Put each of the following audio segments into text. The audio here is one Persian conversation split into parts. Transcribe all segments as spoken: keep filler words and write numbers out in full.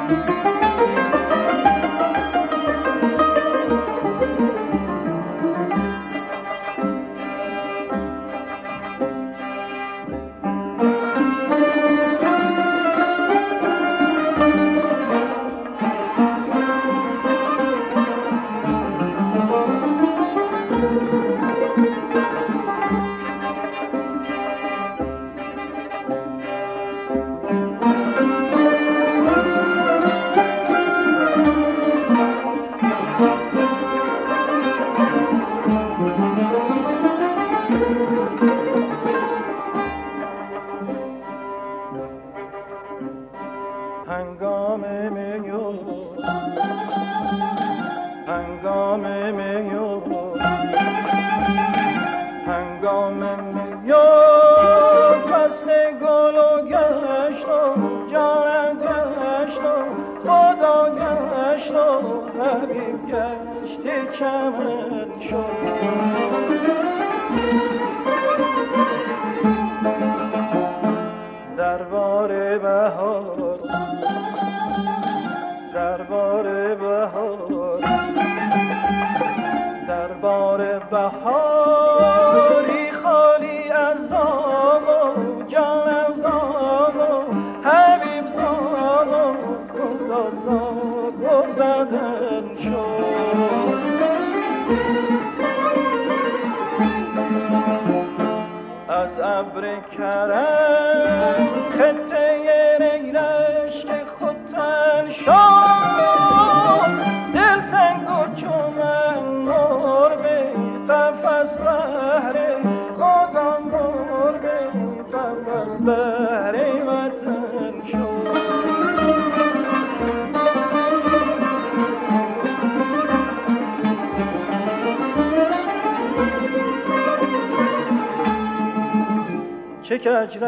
چه کج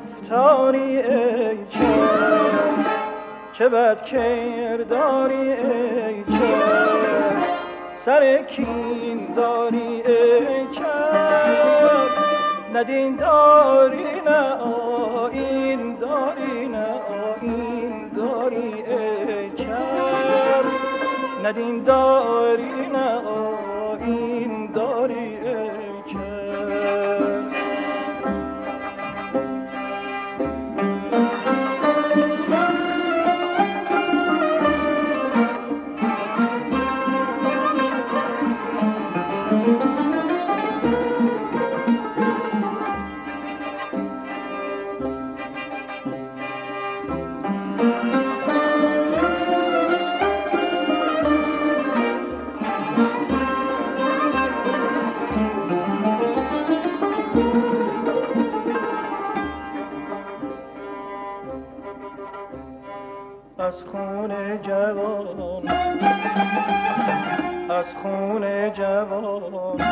رفتاری ای چشم، چه بد کرداری ای چشم، سر کین داری ای چشم، نه دین داری نه آیین داری نه آیین داری ای چشم، نه دین داری نه آیین داری ای چشم. از خون جوان، از خون جوان،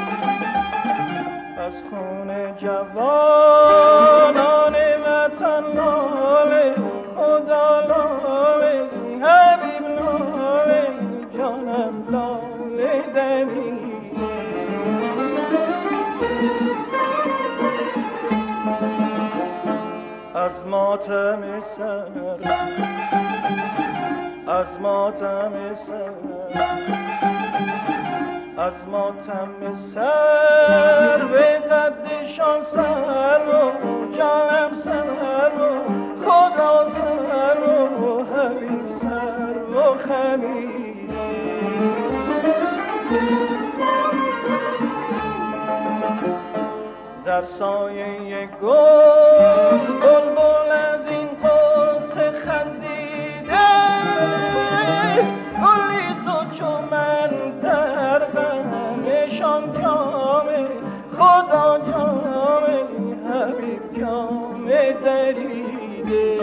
از خون جوانان وطن لاله، خدا لاله، حبیب لاله، جانم لاله دمیده. از ماتم سر، از ماتم سر، از ماتم سر به قدشان سر و جانم سر و خدا سر و حبیب سر و خمیده. در سایه گل بلبل از این قصه خزیده، گلی زو چو من در غمشان جامه، خدا جامه، حبیب جامه دریده.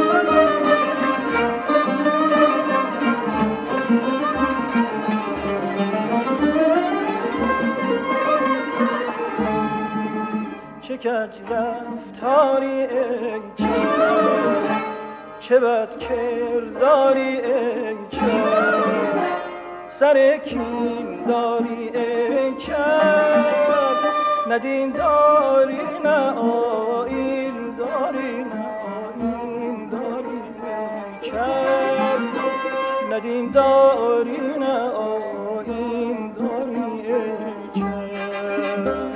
چه کج رفتاری ای چشم، چه بد کرداری ای چشم، سر کین داری ای چشم، نه دین داری نه آیین داری نه آیین داری ای چشم. ندین داری نه آیین داری ای چشم.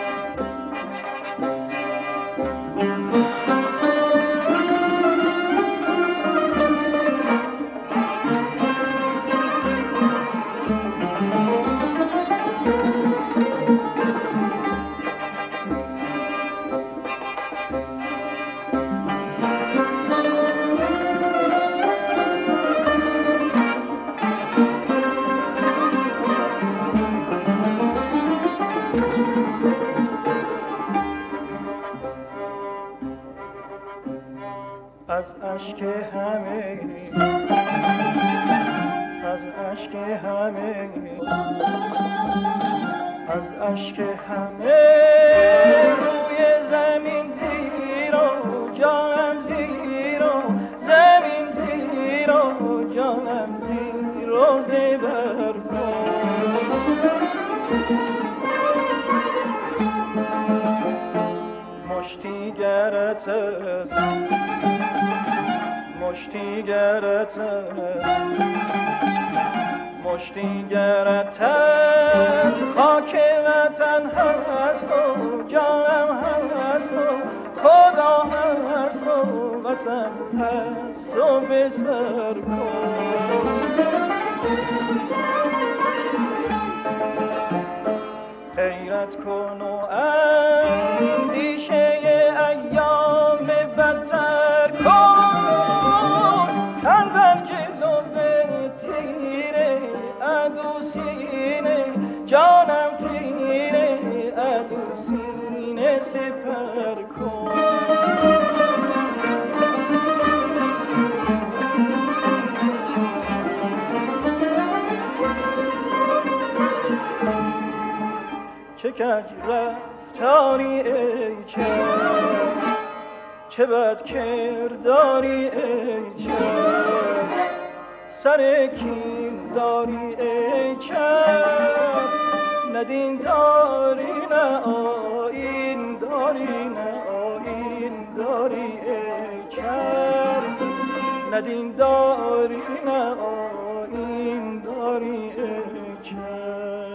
از اشک همه از اشک همه از اشک همه روی زمین زیر و جانم زیر و زمین زیر و جانم زیر و زبر کن. مشتی گرت است مشتی گرت مشتی گرت خاک وطن هست و جانم هست و خدا هست و وطن هست و به سر کن. غیرت کن و اندیشه ایام بدتر کن. اندر جلو به تیره عدو سینه جانم تیره عدو سینه سپر کن. چه کج رفتاری ای چشم، چه بد کرداری ای چشم، سر کین داری ای چشم. ندین داری نه آیین داری نه آیین داری ای چشم. ندین داری نه آیین داری ای چشم.